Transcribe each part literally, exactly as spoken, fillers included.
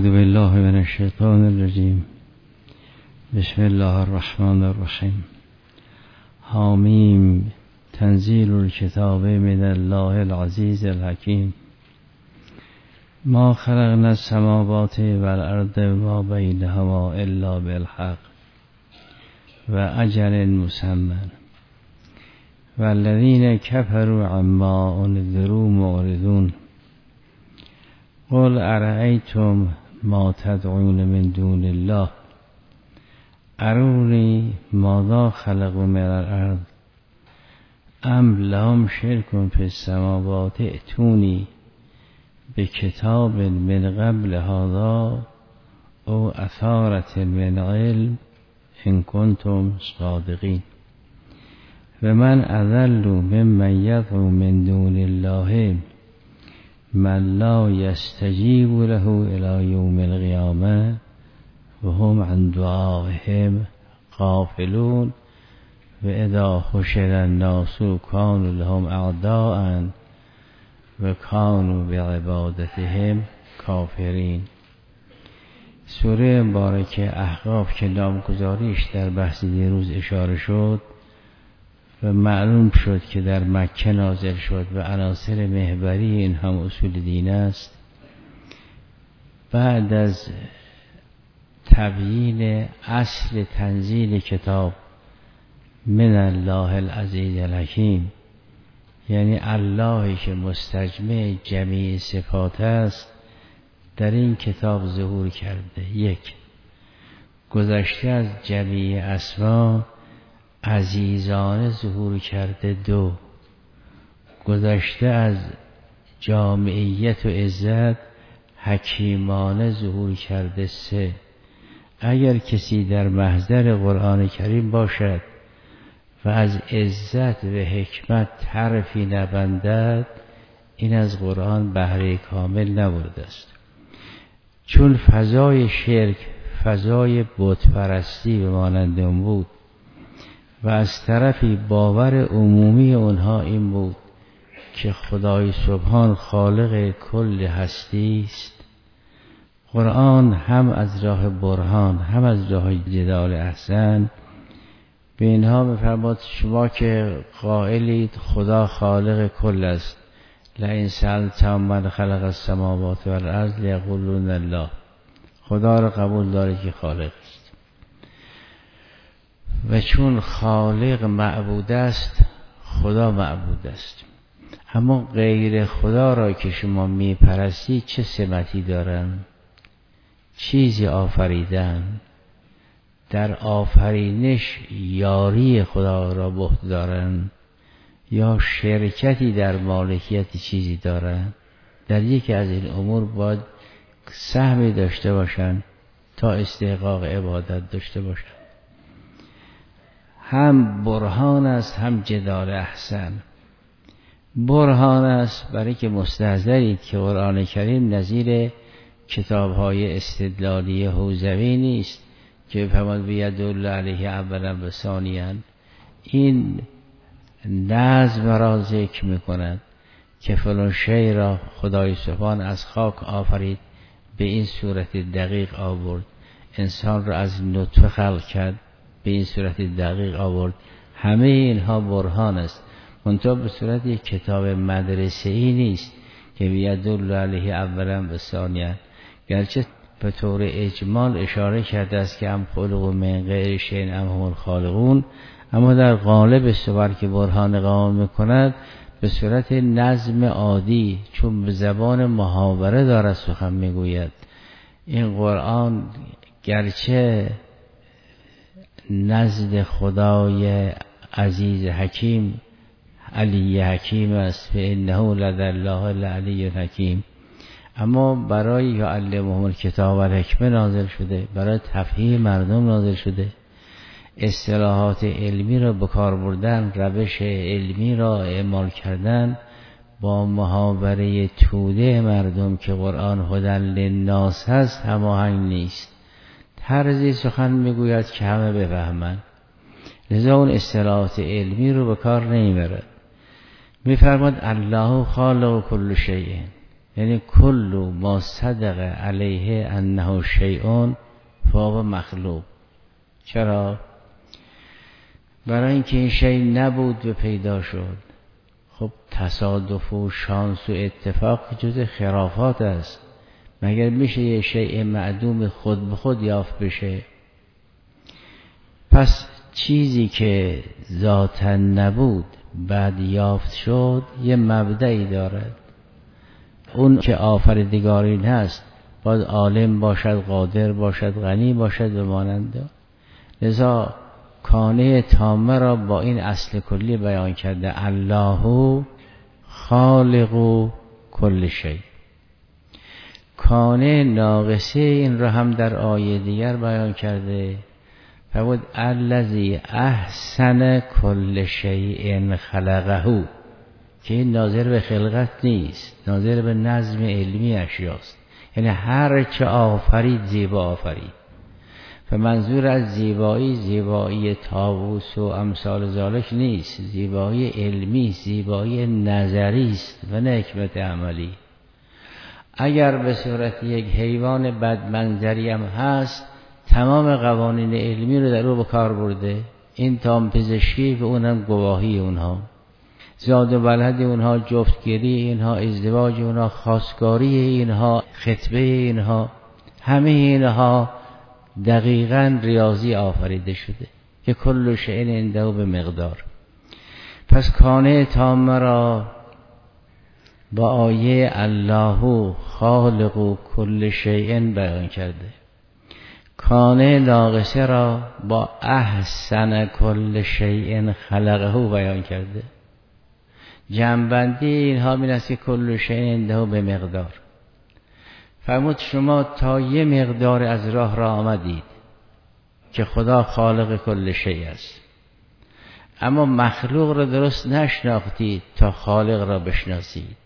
بالله من الشیطان الرجیم. بسم الله الرحمن الرحیم. حامیم تنزیل الکتاب من الله العزیز الحکیم. ما خلقنا السماوات والارض وما بینهما الا بالحق و اجل مسمى والذین کفروا عما انذروا معرضون. قل ارأیتم ما تدعون من دون الله ارونی ماذا خلقوا من الارض ام لهم شرک فی السماوات ائتونی بکتاب من قبل هذا او اثارة من علم ان کنتم صادقین. و من اضل ممن یدعو من دون الله من لا یستجیب له الی یوم القیامه و هم عن دعائهم غافلون. و اذا حشر الناس کانوا لهم اعداء و کانوا بعبادتهم کافرین. سوره مبارکه احقاف که نامگذاریش در بحث دیروز اشاره شد و معلوم شد که در مکه نازل شد و عناصر محوری این هم اصول دین است. بعد از تبیین اصل تنزیل کتاب من الله العزیز الحکیم، یعنی اللهی که مستجمع جمیع صفات است، در این کتاب ظهور کرده. یک، گذشته از جمیع اسما عزیزانه ظهور کرده. دو، گذشته از جامعیت و عزت حکیمانه ظهور کرده. سه، اگر کسی در محضر قرآن کریم باشد و از عزت و حکمت طرفی نبندد، این از قرآن بهره کامل نبرده است. چون فضای شرک فضای بت پرستی به مانند اون بود و از طرفی باور عمومی اونها این بود که خدای سبحان خالق کل هستی است، قرآن هم از راه برهان هم از راه جدال احسن به اینها می‌فرماد شما که قائلید خدا خالق کل است، لئن سألتهم من خلق السماوات والارض لیقولون الله، خدا را قبول داره که خالق است. و چون خالق معبود است خدا معبود است. اما غیر خدا را که شما میپرستی چه سمتی دارن؟ چیزی آفریدن؟ در آفرینش یاری خدا را به عهده دارن یا شرکتی در مالکیت چیزی دارن؟ در یکی از این امور باید سهمی داشته باشن تا استحقاق عبادت داشته باشن. هم برهان است هم جدال احسن. برهان است برای که مستحضرید که قرآن کریم نظیر کتاب‌های استدلالی حوزوی نیست که بفرماد بیدل علیه اولا و ثانیاً. این نظم را ذکر می‌کند که فلان شی را خدای سبحان از خاک آفرید، به این صورت دقیق آورد. انسان را از نطفه خلق کرد، به این صورت دقیق آورد. همه اینها برهان است، منتها به صورت یک کتاب مدرسه‌ای نیست که بیدل علیه اولا و ثانیاً. گرچه به طور اجمال اشاره کرده است که ام خلقوا من غیر شیء ام هم الخالقون، اما در قالب صور که برهان قائم میکند به صورت نظم عادی، چون به زبان محاوره دارد سخن میگوید. این قرآن گرچه نزد خدای عزیز حکیم علی حکیم است، فانه لدی الله العلی الحکیم، اما برای یعلمهم الکتاب و الحکمه نازل شده، برای تفهیم مردم نازل شده. اصطلاحات علمی را به کار بردن، روش علمی را اعمال کردن با محاوره توده مردم که قرآن هدی للناس هست هماهنگ نیست. طرزی سخن میگوید که همه بفهمند، لذا اون اصطلاحات علمی رو به کار نمیبرد. میفرماد الله خالق کل شیء، یعنی کل ما صدق علیه انه شیء فهو مخلوق. چرا؟ برای اینکه این شیء نبود و پیدا شد. خب تصادف و شانس و اتفاق جز خرافات است. مگر میشه یه شیء معدوم خود به خود یافت بشه؟ پس چیزی که ذاتاً نبود بعد یافت شد یه مبدئی دارد. اون که آفریدگارین هست باید عالم باشد، قادر باشد، غنی باشد و مانند. لذا کانه تامه را با این اصل کلی بیان کرده: الله خالق کل شیء. کانه ناقصه این را هم در آیه دیگر بیان کرده: فرمود الذی احسن کل شیء خلقه، که این ناظر به خلقت نیست، ناظر به نظم علمی اشیاست. یعنی هر چه آفرید زیبا آفرید. و منظور از زیبایی زیبایی طاووس و امثال ذالک نیست، زیبایی علمی، زیبایی نظری است و نه حکمت عملی. اگر به صورت یک حیوان بدمنظری هم هست، تمام قوانین علمی رو در او به کار برده. این تام پزشکی و اونم گواهی اونها، زاد و ولد اونها، جفتگیری اینها، ازدواج اونها، خواستگاری اینها، خطبه اینها، همه اینها دقیقاً ریاضی آفریده شده که کل شیء عنده به مقدار. پس کانه تامه را با آیه الله خالق کل شیء بیان کرده، کانه ناقصه را با احسن کل شیء خلقه بیان کرده. جمع‌بندی اینها این است که کل شیء عنده به مقدار. فرمود شما تا یه مقدار از راه را آمدید که خدا خالق کل شیء است، اما مخلوق را درست نشناختید تا خالق را بشناسید.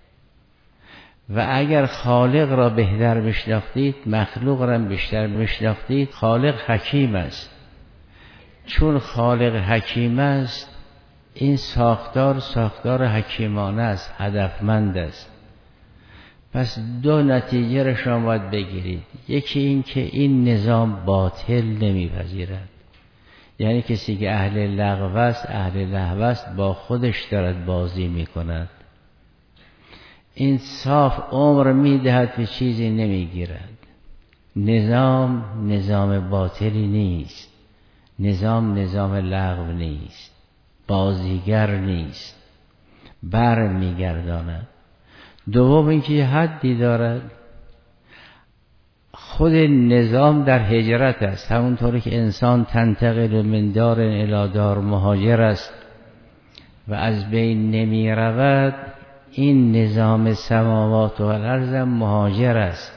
و اگر خالق را بهتر بشناختید، مخلوق را بیشتر بشناختید. خالق حکیم است. چون خالق حکیم است، این ساختار ساختار حکیمانه است، هدفمند است. پس دو نتیجه را شما باید بگیرید. یکی این که این نظام باطل نمیپذیرد. یعنی کسی که اهل لغو است، اهل لهو است، با خودش دارد بازی میکند. این صاف عمر میدهد به چیزی نمیگیرد. نظام نظام باطلی نیست، نظام نظام لغو نیست، بازیگر نیست، بر میگرداند. دوم اینکه یه حدی دارد. خود نظام در هجرت است، همونطوری که انسان تنتقل من دار الی دار مهاجر است و از بین نمی رود. این نظام سماوات و الارض مهاجر است.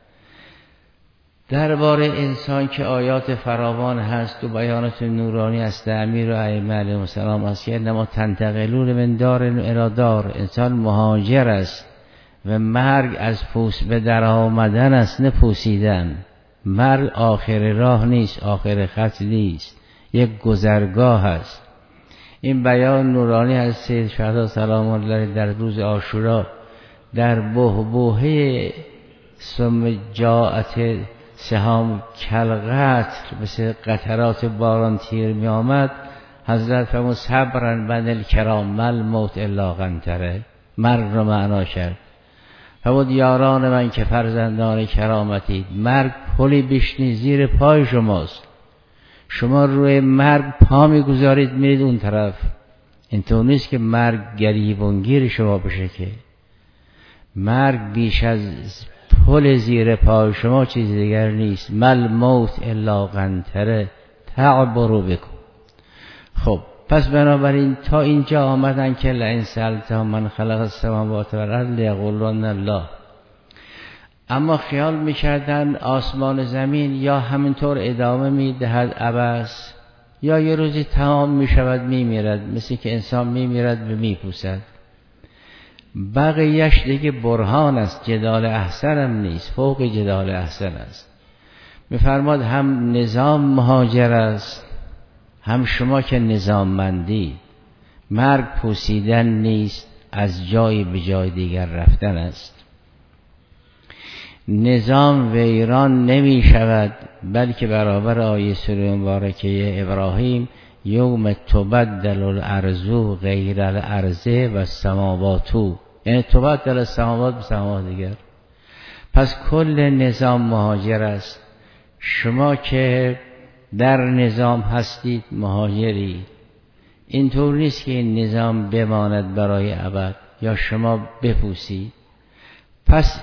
درباره انسان که آیات فراوان هست و بیانات نورانی است، امیر و ائمه علیهم السلام است که انما تنتقلون من دار الی دار. انسان مهاجر است و مرگ از پوست به در آمدن است، نه پوسیدن. مرگ آخر راه نیست، آخر خط نیست، یک گذرگاه است. این بیان نورانی از سید شهدا سلام الله در روز عاشورا در بحبوحه ثم جاءت سهام کلقطر، مثل قطرات باران تیر می آمد. حضرت فرمود صبرن بن الکرام مل موت الا قنطره. مرگ رو معنا کرد. فرمود یاران من که فرزندان کرامتید، مرگ پلی بیشنی زیر پای شماست. شما روی مرگ پا میگذارید میرید اون طرف. اینطور نیست که مرگ گریبانگیر شما بشه، که مرگ بیش از پل زیر پای شما چیز دیگر نیست. مل موت الا قنطره تعبروا بکن. خب پس بنابراین تا اینجا آمدن که لئن سألتهم من خلق السماوات والارض لیقولن الله. اما خیال میکردن آسمان زمین یا همینطور ادامه میدهد عبث، یا یه روزی تمام میشود میمیرد، مثل که انسان میمیرد و میپوسد. بقیهش دیگه برهان است، جدال احسن هم نیست، فوق جدال احسن است. میفرماد هم نظام مهاجر است، هم شما که نظام مندی. مرگ پوسیدن نیست، از جایی به جای دیگر رفتن است. نظام ویران نمی شود، بلکه برابر آیه سوره مبارکه ابراهیم یوم تبدل الارض غیر الارض و السماوات، یعنی تبدل السماوات به سماوات دیگر. پس کل نظام مهاجر است. شما که در نظام هستید مهاجرید. اینطور نیست که این نظام بماند برای ابد یا شما بپوسید. پس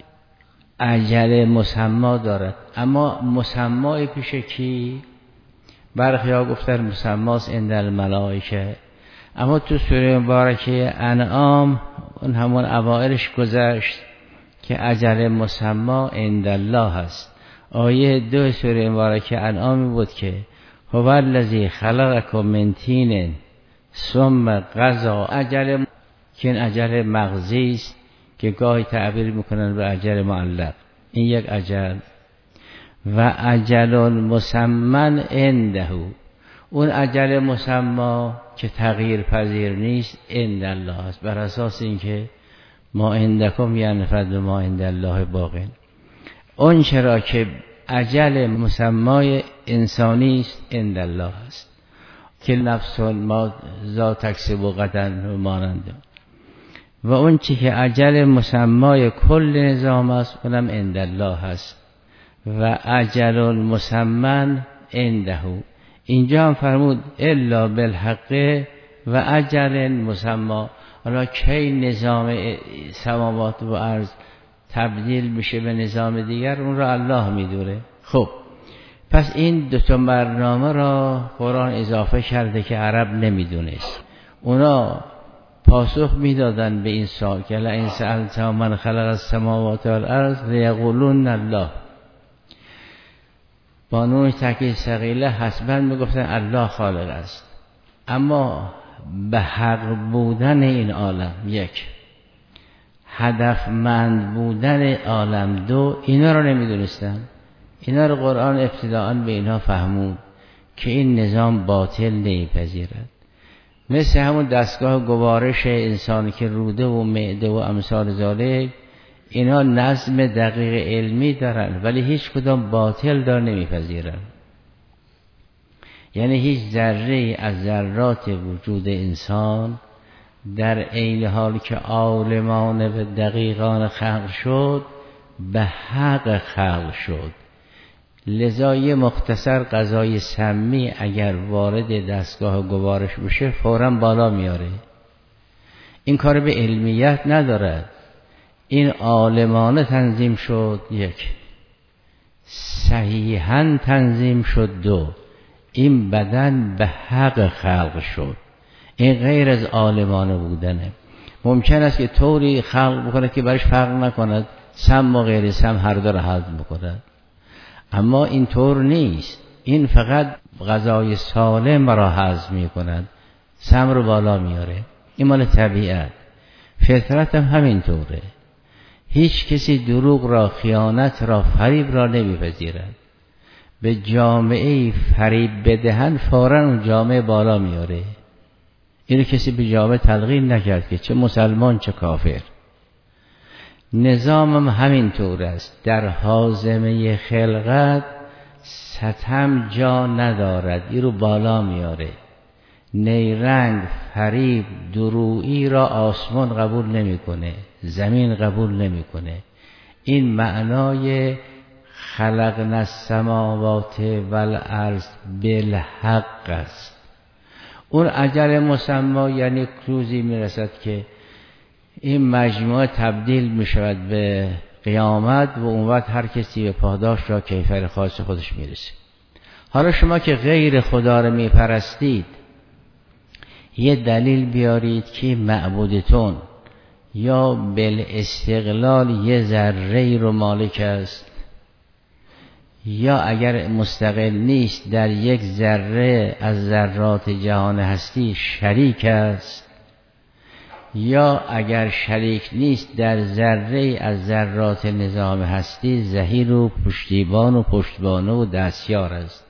اجل مسما دارد، اما مسمای پیش کی؟ برخی ها گفتن مسماست عند الملائکه، اما تو سوره مبارکه انعام اون همون اوائلش گذشت که اجل مسما عند الله هست. آیه دو سوره مبارکه انعام بود که هو الذی خلقکم من طین ثم قضا اجل، که این اجل مغزی است که گاهی تعبیر میکنن به اجل معلق. این یک اجل. و اجل مسمن عنده، اون اجل مسما که تغییر پذیر نیست عند الله است، بر اساس اینکه ما عندکم ینفد و ما عند الله باق. اون چرا که اجل مسمای انسانی است عند الله است که نفس ما ذات تکسب و غدن و مانند، و اون چی که اجل مسمای کل نظام است اونم عند الله هست. و اجل مسمن عنده، اینجا هم فرمود الا بالحق و اجل مسما. حالا کی نظام سماوات و ارض تبدیل میشه به نظام دیگر اون را الله میدونه. خب پس این دو تا برنامه را قرآن اضافه کرده که عرب نمیدونست. اونا پاسخ میدادن به این سوال که لئن سألت من خلق السماوات والارض لیقولون الله. با نون تاکید ثقیله حسباً میگفتن الله خالق است، اما به حق بودن این عالم یک، هدفمند بودن عالم دو، اینا رو نمیدونستن. اینا رو قرآن ابتداءً به اینها فهمود که این نظام باطل نمیپذیرد. مثل همون دستگاه گوارش انسانی که روده و معده و امثال ذالک، اینا نظم دقیق علمی دارن ولی هیچ کدام باطل دار نمیپذیرن. یعنی هیچ ذره از ذرات وجود انسان در عین حال که عالمان و دقیقان خلق شد به حق خلق شد. لذا یه مختصر غذای سمی اگر وارد دستگاه گوارش بشه فوراً بالا میاره. این کار به علمیت ندارد. این عالمانه تنظیم شد یک، صحیحاً تنظیم شد دو، این بدن به حق خلق شد. این غیر از عالمانه بودنه. ممکن است که طوری خلق بکنه که برش فرق نکند، سم و غیر سم هر دو را هضم بکند، اما این طور نیست. این فقط غذای سالم را هضم می کند، سم رو بالا میاره. این مال طبیعت. فطرت هم همین طوره. هیچ کسی دروغ را، خیانت را، فریب را نمیپذیرد. به جامعه فریب بدهن فوراً اون جامعه بالا میاره. اینو کسی به جامعه تلقین نکرد که چه مسلمان چه کافر. نظامم همین طور است. در حازمه خلقت ستم جا ندارد، این رو بالا میاره. نیرنگ، فریب، درویی را آسمان قبول نمیکنه، زمین قبول نمیکنه. این معنای خلقنا السماوات والارض بالحق است. اون اجل مسما یعنی روزی میرسد که این مجموعه تبدیل میشود به قیامت و اون وقت هر کسی به پاداش را کیفر خاص خودش میرسه. حالا شما که غیر خدا را میپرستید یه دلیل بیارید که معبودتون یا بالاستقلال یه ذره رو مالک است، یا اگر مستقل نیست در یک ذره از ذرات جهان هستی شریک است، یا اگر شریک نیست در ذره از ذرات نظام هستی ظهیر و پشتیبان و پشتبانه و دستیار است.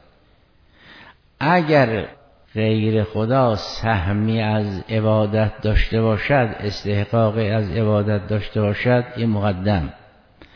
اگر غیر خدا سهمی از عبادت داشته باشد، استحقاقی از عبادت داشته باشد، این مقدم.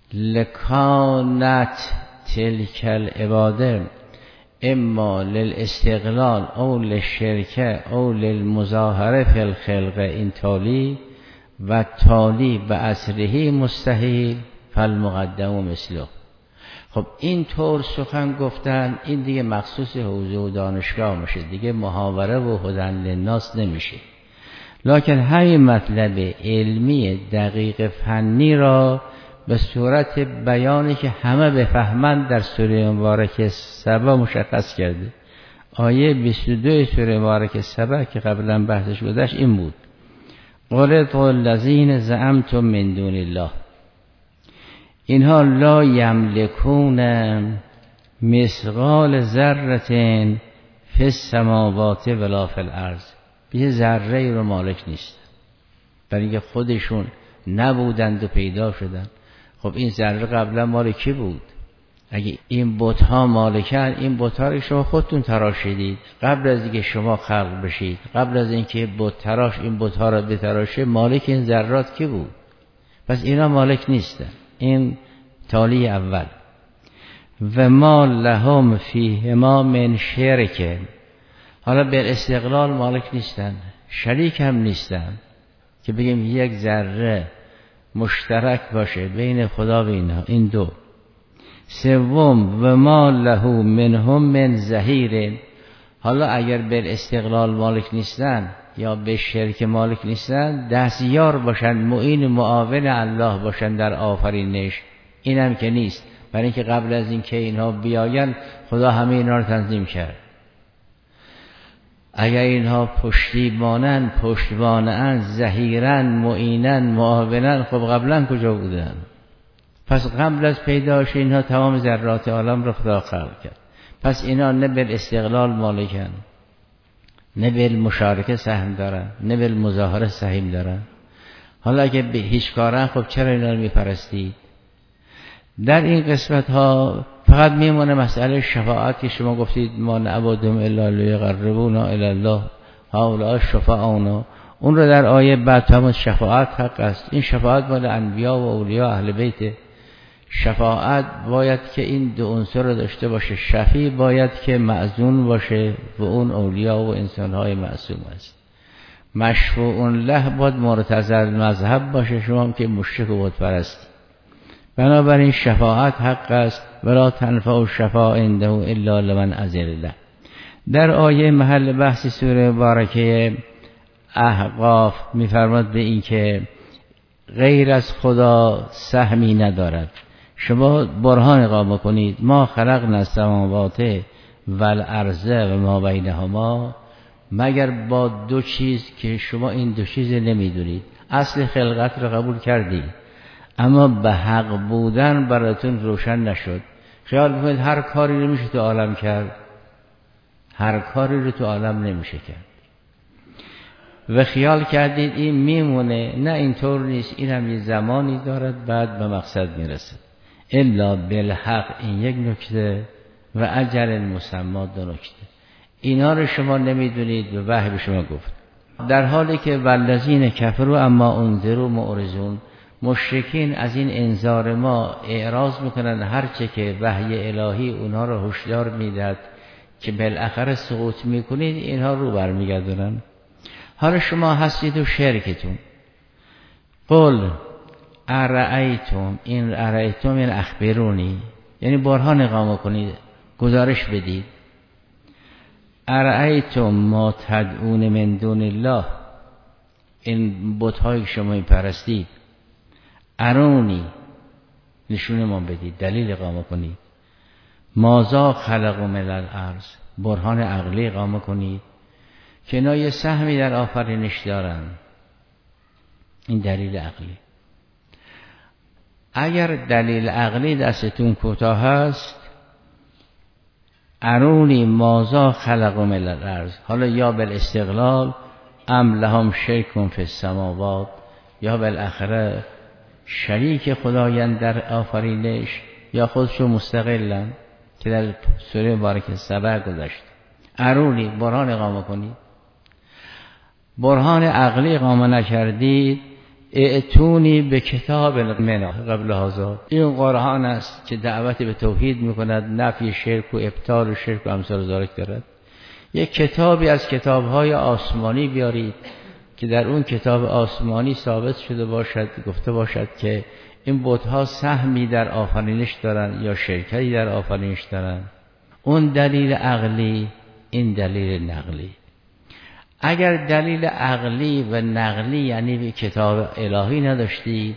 لکانت تلک العباده اما للاستقلال او للشرکه او للمظاهره فی الخلق، این تالی و تالی به اصله مستحیل فالمقدم مثله. خب این طور سخن گفتن این دیگه مخصوص حوزه و دانشگاه میشه، دیگه محاوره و هدن للناس نمیشه. لکن همین مطلب علمی دقیق فنی را به صورت بیانی که همه بفهمند در سوره مبارکه سبا مشخص کرده. آیه بیست و دو سوره مبارکه سبا که قبلا بحثش گذشت این بود: قل الذین زعمتم من دون الله، اینها لا یملکون مثقال ذره فی السماوات ولا فی الارض، یه ذره رو مالک نیست، برای اینکه خودشون نبودند و پیدا شدن. خب این ذره قبلا مال کی بود؟ اگه این بت‌ها مالکن، این بت‌ها رو شما خودتون تراشیدید قبل از اینکه شما خلق بشید، قبل از اینکه بت تراش این بت‌ها رو بتراشه مالک این ذرات کی بود؟ پس اینا مالک نیستن. این تالی اول. و ما لهم فیهما من شرک، حالا به استقلال مالک نیستن، شریک هم نیستن که بگیم یک ذره مشترک باشه بین خدا و اینا. این دو. سوم و ما له منهم من ظهیر، حالا اگر به استقلال مالک نیستن یا به شرک مالک نیستن، دستیار باشن، معین معاون الله باشن در آفرینش، اینم که نیست، برای اینکه قبل از اینکه اینها بیاین خدا همه اینا رو تنظیم کرد. اگر اینها پشتیبانن، پشتوانن، ظهیرن، معینن، معاونن، خب قبلا کجا بودن؟ پس قبل از پیدایش اینها تمام ذرات عالم رو خدا خلق کرد. پس اینا نه به استقلال مالکن، نه به مشارکه سهم دارن، نه به مظاهره سهم دارن. حالا اگه به هیچ کارن، خب چرا اینا رو میپرستید؟ در این قسمت ها فقط میمونه مسئله شفاعت که شما گفتید ما نعبدهم الا لیقربونا الی الله هؤلاء شفعاؤنا، اون رو در آیه بعد هم شفاعت حق است. این شفاعت مال انبیا و اولیاء اهل بیت. شفاعت باید که این دو عنصر رو داشته باشه، شفیع باید که معزون باشه و اون اولیاء و انسان‌های معصوم است. مشفوع له باید مرتضی مذهب باشه، شما هم که مشرک و بت پرست. بنابراین شفاعت حق است، ولا تنفع الشفاعة عنده الا لمن اذن له. در آیه محل بحث سوره مبارکه احقاف می‌فرماد به این که غیر از خدا سهمی ندارد. شما برهان اقامه کنید ما خلقنا السماوات والارض و ما بینهما، مگر با دو چیز که شما این دو چیز نمیدونید. اصل خلقت رو قبول کردید اما به حق بودن براتون روشن نشد. خیال بکنید هر کاری رو میشه تو عالم کرد، هر کاری رو تو عالم نمیشه کرد و خیال کردید این میمونه. نه، اینطور نیست، این هم یه زمانی دارد بعد به مقصد میرسه. الا بالحق، این یک نکته، و اجل مسمی، دو نکته. اینا رو شما نمیدونید و وحی به شما گفت. در حالی که والذین کفروا اما انذروا معرضون، مشرکین از این انذار ما اعراض میکنن، هرچه که وحی الهی اونها رو هشدار میدهد که بالاخره سقوط میکنید اینها رو برمیگردونن. حالا شما هستید و شرکتون. قل ارأیتم، این ارأیتم این اخبرونی، یعنی برهان اقامه کنید، گزارش بدید. ارأیتم ما تدعون من دون الله، این بت‌های شما این پرستید، ارونی، نشون ما بدید، دلیل اقامه کنید. ماذا خلقوا من الارض، برهان عقلی اقامه کنید که اینا یه سهمی در آفرینش دارن. این دلیل عقلی. اگر دلیل عقلی دستتون کوتاه هست، ارونی ماذا خلقوا من الارض، حالا یا بالاستقلال ام لهم شرک فی السماوات، یا بالاخره شریک خدایند در آفرینش، یا خودشو مستقلن که در سوره مبارکه سبع گذشت. ارونی، برهان اقامه کنید. برهان عقلی اقامه نکردید، ائتونی به کتاب من قبل هذا. این قرآن است که دعوت به توحید میکند، نفی شرک و ابطال شرک و امثال ذالک دارد. یک کتابی از کتابهای آسمانی بیارید که در اون کتاب آسمانی ثابت شده باشد، گفته باشد که این بت‌ها سهمی در آفرینش دارن یا شرکتی در آفرینش دارن. اون دلیل عقلی، این دلیل نقلی. اگر دلیل عقلی و نقلی یعنی به کتاب الهی نداشتی،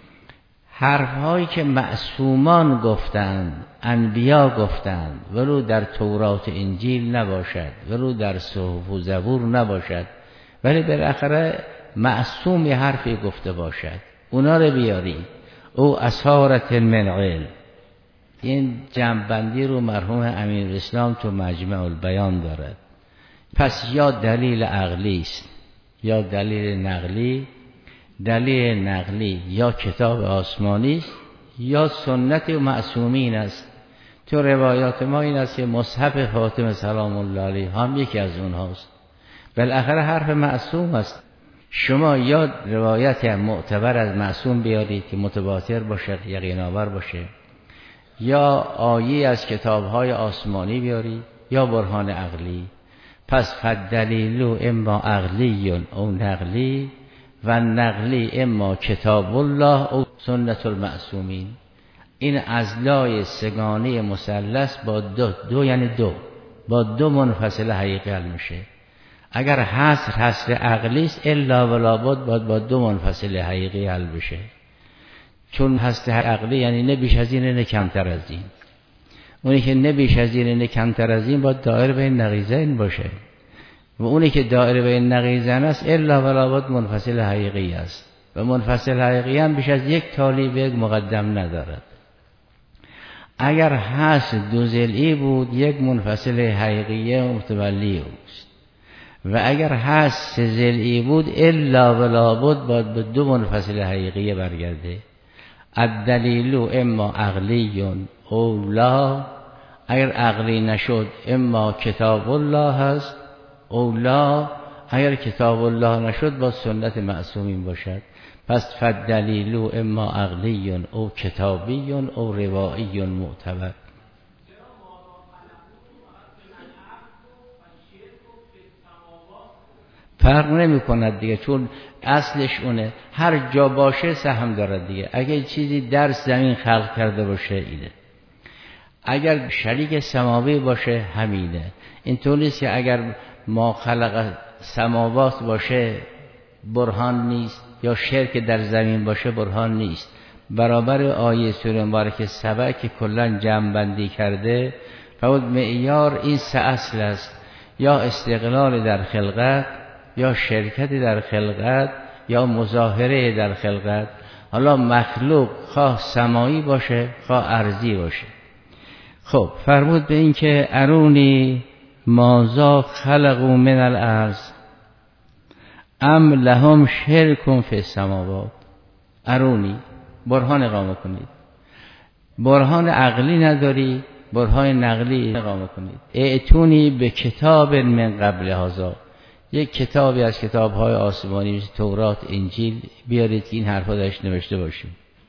حرفهایی که معصومان گفتند، انبیا گفتند، ولو در تورات انجیل نباشد، ولو در صحف و زبور نباشد، ولی بالاخره معصوم یه حرفی گفته باشد، اونا رو بیاری. او اسارت من علم. این جمع‌بندی رو مرحوم امیرالاسلام تو مجمع البیان دارد. پس یا دلیل عقلی است یا دلیل نقلی. دلیل نقلی یا کتاب آسمانی است یا سنت معصومین است. تو روایات ما این است که مصحف فاطمه سلام الله علیها هم یکی از اونهاست. بالاخره حرف معصوم است. شما یا روایت معتبر از معصوم بیارید که متواتر باشه، یقین آور باشه، یا آیه از کتاب‌های آسمانی بیارید یا برهان عقلی. پس فالدلیل اما عقلی او نقلی و نقلی اما کتاب الله او سنت المعصومین. این ازلای سگانه مثلث با دو دو یعنی دو با دو منفصل حقیقی حل میشه. اگر حصر حصر عقلی است الا ولا بد باید با دو منفصل حقیقی حل بشه، چون حصر عقلی یعنی نه بیش از این نه کمتر از این. اونی که نه بیش از این نه کمتر از این باید دایر بین نقیضین باشه و اونی که دایر بین نقیضین است الا ولا بد منفصل حقیقی است و منفصل حقیقی هم بیش از یک تالی به یک مقدم ندارد. اگر حصر دو ضلعی بود یک منفصل حقیقی متولی است و اگر حصر سه ضلعی بود الا ولا بد باید به دو منفصل حقیقی برگرده. الدلیل اما عقلی او لا. اگر عقلی نشد اما کتاب الله هست او لا. اگر کتاب الله نشد با سنت معصومین باشد. پس فالدلیل اما عقلی او کتابی او روایی معتبر. فرق نمی کند دیگه، چون اصلش اونه، هر جا باشه سهم دارد دیگه. اگر چیزی در زمین خلق کرده باشه اینه، اگر شریک سماوی باشه همینه. اینطور نیست که اگر ما خلق سماوات باشه برهان نیست یا شرک در زمین باشه برهان نیست. برابر آیه سوره مبارکه سبع که کلا جمع بندی کرده فقط معیار این سه اصل است، یا استقلال در خلقت یا شرکت در خلقت یا مظاهره در خلقت. حالا مخلوق خواه سمایی باشه خواه ارضی باشه. خب فرمود به این که ارونی مازا خلقو من الارض ام لهم شرکون فی السماوات. ارونی برهان اقامه کنید. برهان عقلی نداری، برهان نقلی اقامه کنید. ائتونی به کتاب من قبل هذا. یک کتابی از کتاب‌های آسمانی مثل تورات انجیل بیارید که این حرفا درش نوشته باشه.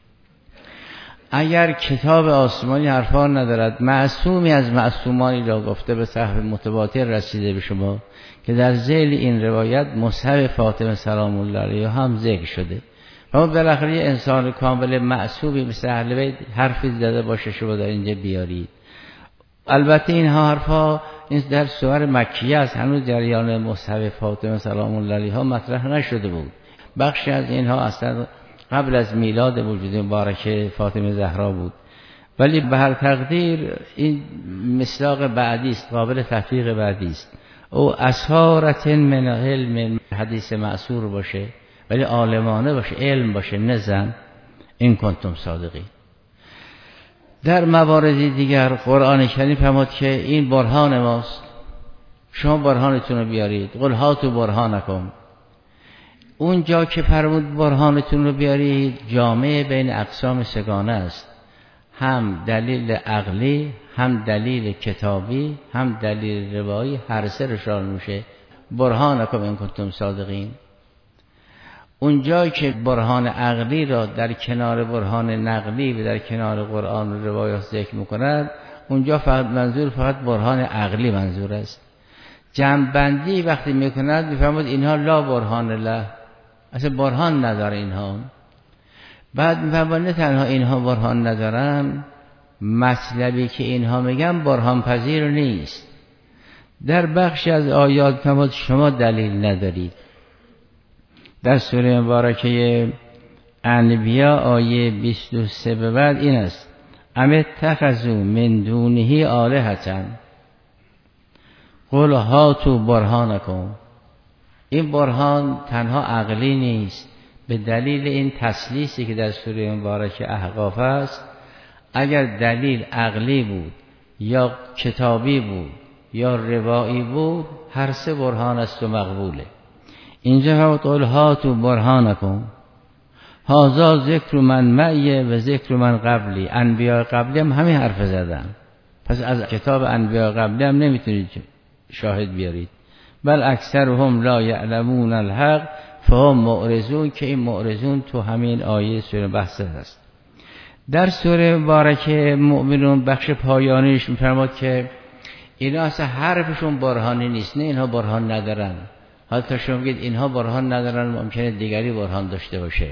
اگر کتاب آسمانی حرفا ندارد، معصومی از معصومانی را گفته به صحف متواتر رسیده به شما که در ذیل این روایت مصحف فاطمه سلام الله علیها هم ذکر شده. اما بالاخره یه انسان کامل معصومی مثل اهل بیت حرفی زده باشه شما در اینجا بیارید. البته اینها حرفا این در سور مکیه است، هنوز جریان مصحف فاطمه سلام الله علیها مطرح نشده بود. بخشی از اینها اصلا قبل از میلاد وجود مبارک فاطمه زهرا بود، ولی به هر تقدیر این مصداق بعدی است، قابل تطبیق بعدی است. او اسارت من علم، حدیث معصور باشه ولی عالمانه باشه، علم باشه، نزن این کنتم صادقین. در مواردی دیگر قرآن کریم فرمود که این برهان ماست، شما برهانتون رو بیارید. قل هاتوا برهانکم. اونجا که فرمود برهانتون رو بیارید جامع بین اقسام سگانه است، هم دلیل عقلی، هم دلیل کتابی، هم دلیل روایی، هر سه اشاره میشه. برهانکم این کنتم صادقین. اونجا که برهان عقلی را در کنار برهان نقلی و در کنار قرآن و روایات ذکر میکند، اونجا فقط منظور فقط برهان عقلی منظور است. جمع‌بندی وقتی میکند میفرماید اینها لا برهان له، اصلا برهان نداره اینها. بعد میفرماید نه تنها اینها برهان ندارن، مطلبی که اینها میگن برهان پذیر نیست. در بخشی از آیات فرمود شما دلیل ندارید. در سوره مبارکه انبیاء آیه بیست و سه به بعد این است: ام اتخذوا من دونه آلهة قل هاتوا برهانکم. این برهان تنها عقلی نیست، به دلیل این تسلیسی که در سوره مبارکه احقاف است. اگر دلیل عقلی بود یا کتابی بود یا روایی بود، هر سه برهان است و مقبوله. اینجا قل هاتوا برهانکم، هذا ذکر من معی و ذکر من قبلی. انبیاء قبلی هم همین حرف زدن، پس از کتاب انبیاء قبلی هم نمیتونید شاهد بیارید. بل اکثرهم لا یعلمون الحق فهم معرضون، که این معرضون تو همین آیه سوره بحث هست. در سوره مبارکه مؤمنون بخش پایانیش میفرماد که اینا اصلا حرفشون برهانی نیست، نه اینها برهان ندارن. حتی شما بگید اینها برهان ندارن، ممکنه دیگری برهان داشته باشه.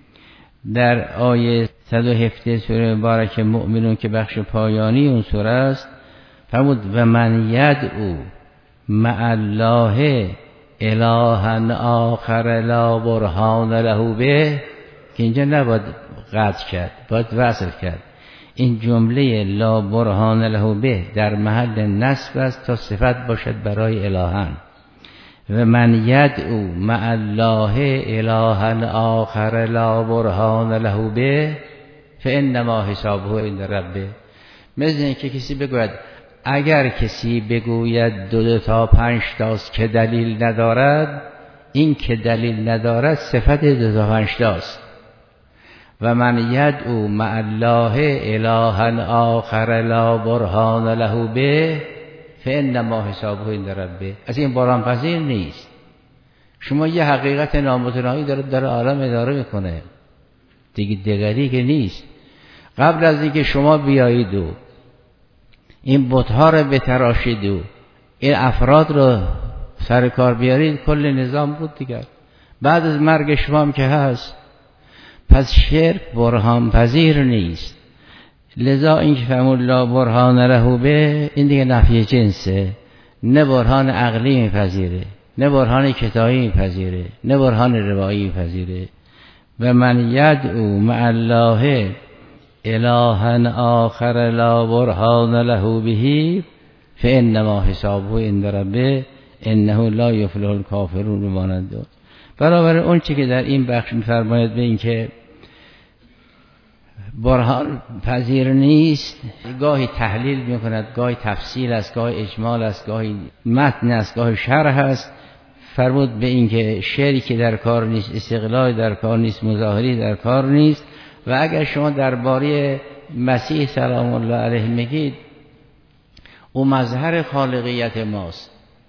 در آیه صد و هفده سوره مبارکه مؤمنون که بخش پایانی اون سوره است فرمود و من یدعو مع الله الها آخر لا برهان له به، که اینجا نباید قطع کرد، باید وصل کرد. این جمله لا برهان له به در محل نصب است تا صفت باشد برای الهان. و من یدعو مع الله الها آخر لا برهان له به فانما حسابه عند ربه. مثل این که کسی بگوید، اگر کسی بگوید دو دو تا پنج تاست که دلیل ندارد، این که دلیل ندارد صفت دو تا پنج تاست. و من یدعو مع الله الها آخر لا برهان له به فانما حسابه عند ربه. از این برهان پذیر نیست. شما یه حقیقت نامتناهی داره در عالم اداره میکنه دیگه، دیگری که نیست. قبل از اینکه شما بیایید و این بت‌ها رو بتراشید و این افراد رو سر کار بیارید، کل نظام بود دیگر. بعد از مرگ شما هم که هست. پس شرک برهان پذیر نیست. لذا این که فرمود لا برهان له به، این دیگه نفی جنسه، نه برهان عقلی میپذیره، نه برهان کتابی میپذیره، نه برهان روایی میپذیره. و من یدعو مع الله الها آخر لا برهان له به فانما حسابه عند ربه انه لا یفلح الکافرون مانند. برابر اون چی که در این بخش میفرماید به این که برهان پذیر نیست، گاهی تحلیل میکند، گاهی تفصیل است، گاهی اجمال است، گاهی متن است، گاهی شرح است. فرمود به این که شرکی در کار نیست، استقلال در کار نیست، مظاهری در کار نیست. و اگر شما درباره مسیح سلام الله علیه میگید، او مظهر خالقیت ماست.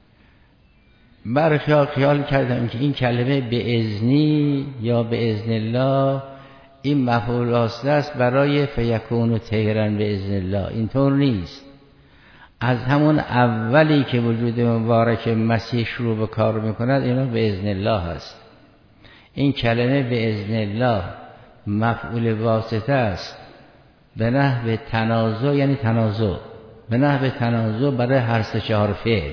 برخی خیال کردم که این کلمه به اذنی یا به اذن الله این مفعول اصل است برای فیکون طیرا به اذن الله. اینطور نیست. از همون اولی که وجود مبارک مسیح شروع به کار میکند، اینا به اذن الله هست. این کلمه به اذن الله مفعول واسطه است به نحو تنازع، یعنی تنازع به نحو تنازع برای هر سه چهار فعل.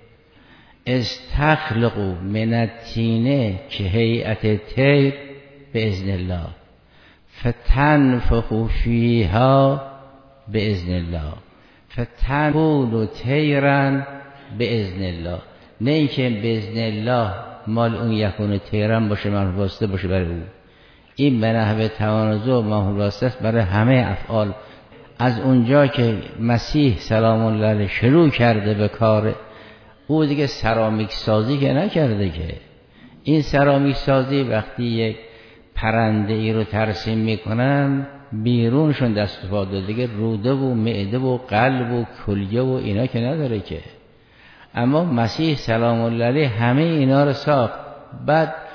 استخلقوا من الطین که هیئت طیر به اذن الله، فتنفخوا فیها به اذن الله، فتنفخوا طیرا به اذن الله. نه اینکه به اذن الله مال اون یکون طیرا باشه، مفعول واسطه باشه برای او. این به نحو تنازع مفعول واسطه است برای همه افعال. از اونجا که مسیح سلام الله علیه شروع کرده به کار او، دیگه سرامیک سازی که نکرده. که این سرامیک سازی وقتی یک پرنده ای رو ترسیم میکنن، بیرونشون دست استفاده دیگه روده و معده و قلب و کلیه و اینا که نداره که. اما مسیح سلام الله علیه همه اینا رو ساخت. بعد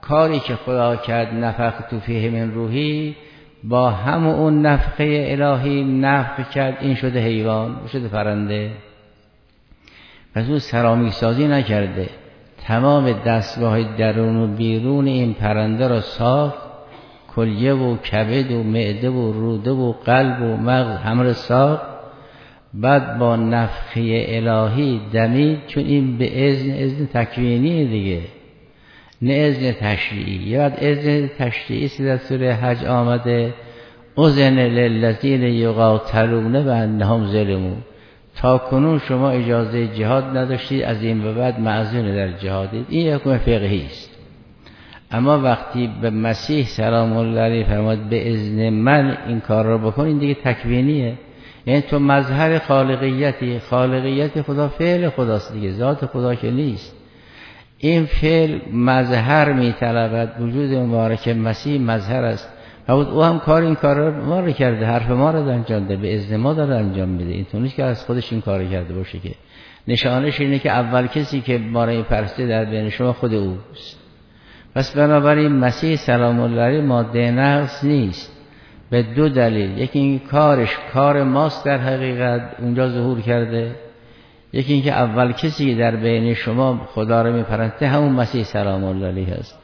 کاری که خدا کرد نفخت فیه من روحی، با همون اون نفخه الهی نفخ کرد، این شده حیوان، شده پرنده. پس اون سرامیک سازی نکرده، تمام دستگاه درون و بیرون این پرنده را ساخت، کلیه و کبد و معده و روده و قلب و مغز همه را ساخت، بعد با نفخه الهی دمید، چون این به اذن اذن تکوینی دیگه، نه اذن تشریعی. یا بعد اذن تشریعی که در سوره حج آمده، اذن للذین یقاتلون بانهم ظلموا، تا کنون شما اجازه جهاد نداشتید، از این به بعد معذور در جهادید. این حکم فقهی است. اما وقتی به مسیح سلام الله علیه فرمود به اذن من این کار را بکن، این دیگه تکوینیه، یعنی تو مظهر خالقیتی، خالقیت خدا فعل خداست دیگه، ذات خدا که نیست. این فعل مظهر میطلبد، وجود مبارک مسیح مظهر است. او هم کار این کار را ما رو کرده، حرف ما رو انجام ده، به اذن ما داره انجام میده. این تو نیست که از خودش این کار کرده باشه، که نشانش اینه که اول کسی که ما رو پرسته در بین شما خود اوست. پس بنابراین مسیح سلام الله علیه ماده نقص نیست، به دو دلیل. یکی این کارش کار ماست در حقیقت اونجا ظهور کرده، یکی این که اول کسی در بین شما خدا رو میپرسته همون مسیح سلام الله علیه است.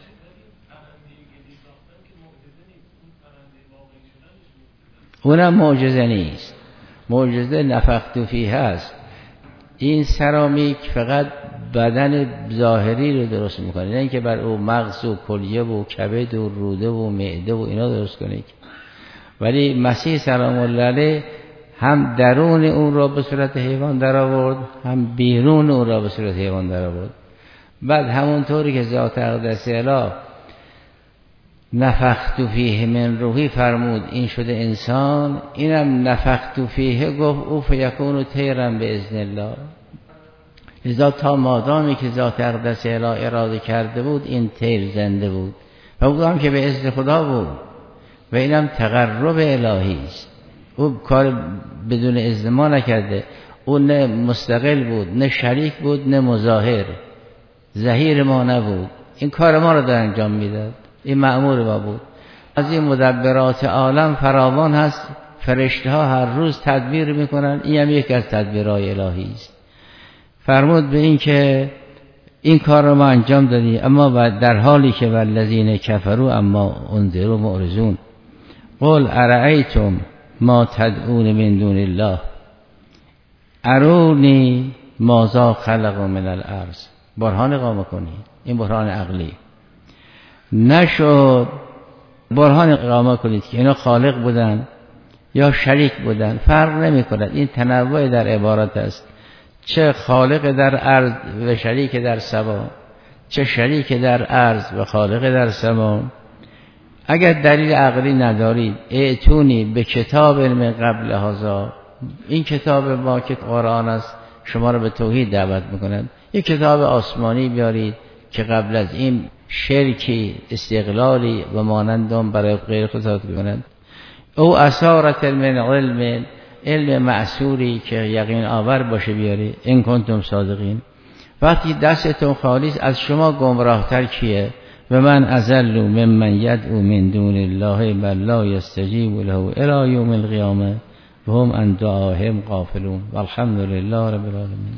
اونم معجزه نیست، معجزه نفخت فیه هست. این سرامیک فقط بدن ظاهری رو درست میکنه، نه اینکه بر او مغز و کلیه و کبد و روده و معده و اینا درست کنه. ولی مسیح سلام الله علیه هم درون اون را به صورت حیوان در آورد، هم بیرون اون را به صورت حیوان در آورد. بعد همونطوری که ذات اقدس اله نفخت فیه من روحی فرمود این شده انسان، اینم نفخت فیه گفت او فیکون طیرا باذن الله. لذا تا مادامی که ذات اقدس اله اراده کرده بود، این طیر زنده بود و او هم که به اذن خدا بود و اینم تقرب الهی است. او کار بدون اذن ما نکرده، او نه مستقل بود، نه شریک بود، نه مظاهر، ظهیر ما نبود. این کار ما رو در انجام میداد، این مأمور ما بود. از این مدبرات عالم فراوان هست، فرشته ها هر روز تدبیر میکنن، این هم یک از تدبیرهای الهی است. فرمود به این که این کار رو ما انجام دادیم، اما در حالی که والذین کفروا اما انذروا معرضون. قل ارأیتم ما تدعون من دون الله ارونی ماذا خلقوا من الارض. برهان اقامه کنید، این برهان عقلی نشد. برهان اقامه کنید که اینا خالق بودن یا شریک بودن، فرق نمی کند. این تنوع در عبارت است، چه خالق در ارض و شریک در سما، چه شریک در ارض و خالق در سما. اگر دلیل عقلی ندارید، ائتونی به کتاب علم قبل هذا، این کتاب ما که قرآن است شما رو به توحید دعوت میکند، یک کتاب آسمانی بیارید که قبل از این شرکی استقلالی و مانندم برای غیر خدا میکنند. او اثارت من علم، علم معصوری که یقین آور باشه بیاری، این کنتم صادقین. وقتی دستتون خالی از شما گمراهتر کیه؟ و من اضل ممن یدعو من دون الله بل لا یستجیب له الی یوم القیامه و هم عن دعائهم غافلون. والحمد لله رب العالمین.